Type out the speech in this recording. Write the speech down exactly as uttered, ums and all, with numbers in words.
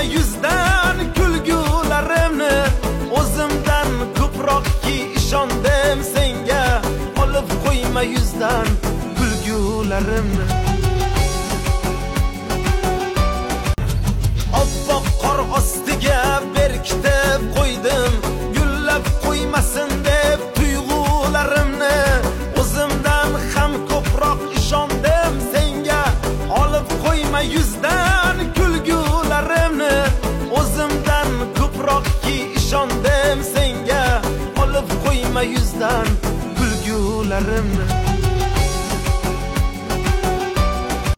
yuzdan kulgularimni, o'zimdan ko'proqki ishondim senga. Olib qo'yma yuzdan kulgularimni. Oppoq qor ostiga berkitib qo'ydim, gullab qo'ymasin deb tuyg'ularimni. O'zimdan ham ko'proq ishondim senga. Olib qo'yma yuzdan kulgularimni, o'zimdan ko'proqki ishondim senga. Olib qo'yma yuzdan kulgularimni.